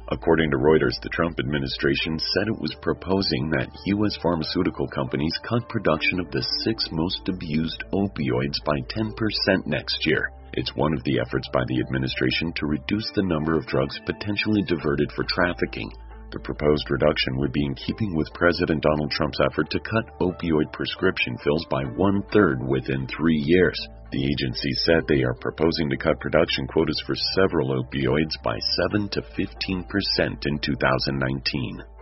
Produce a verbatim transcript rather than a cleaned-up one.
According to Reuters, the Trump administration said it was proposing that U S pharmaceutical companies cut production of the six most abused opioids by ten percent next year. It's one of the efforts by the administration to reduce the number of drugs potentially diverted for trafficking. The proposed reduction would be in keeping with President Donald Trump's effort to cut opioid prescription fills by one-third within three years. The agency said they are proposing to cut production quotas for several opioids by seven to fifteen percent in two thousand nineteen.